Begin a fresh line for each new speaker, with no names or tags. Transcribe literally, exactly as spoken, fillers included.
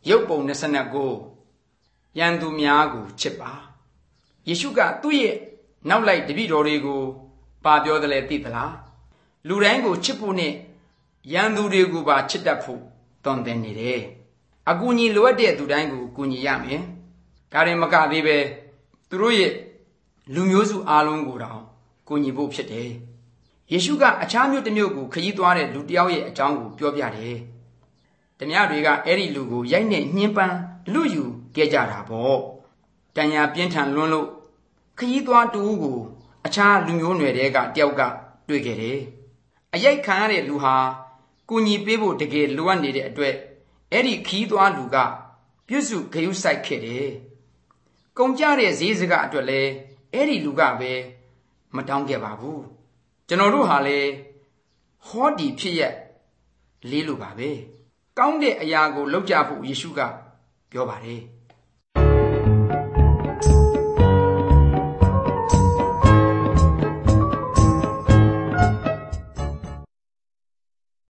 ရုပ်ပုံနှစ်ဆယ့်ကိုရန်သူများကိုချစ်ပါယေရှုကသူ့ရဲ့နောက်လိုက်တပည့်တော်တွေကိုပါပြောတယ်လေသိသလားလူတိုင်းကိုချစ်ဖို့နဲ့ရန်သူတွေကိုပါချစ်တတ်ဖို့တွင်တင်နေတယ်အကူအညီလိုအပ်တဲ့သူတိုင်းကိုကူညီရမယ်ဒါရင်မကသေးပဲသူတို့ရဲ့လူမျိုးစုအားလုံးကိုတောင်ကူညီဖို့ဖြစ်တယ်ယေရှုကအခြားမြို့တစ်မြို့ကိုခရီးသွားတဲ့လူတစ်ယောက်ရဲ့အကြောင်းကိုပြောပြတယ်ဓမြတွေကအဲ့ဒီလူကိုရိုက်နဲ့ညှင်းပန်းလူယူခဲ့ကြတာပေါ့တန်ရာပြင်းထန်လွန်းလို့ခရီးသွားတူကိုအခြားလူမျိုးနွယ်တွေကတယောက်ကတွေ့ခဲ့တယ်အရိုက်ခံရတဲ့လူဟာကူညီပေးဖို့တကယ်လိုအပ်နေတဲ့အတွက်အဲ့ဒီခရီးသွားလူကပြုစုဂရုစိုက်ခဲ့တယ်ကုန်ကြတဲ့ဈေးစကားအတွက်လည်းအဲ့ဒီလူကပဲမတောင်းခဲ့ပါဘူးကျွန်တော်တို့ဟာလေဟောဒီဖြစ်ရက်လေးလိုပါပဲကောင်းတဲ့အရာကိုလုပ်ကြဖို့ယေရှုကပြောပါတယ်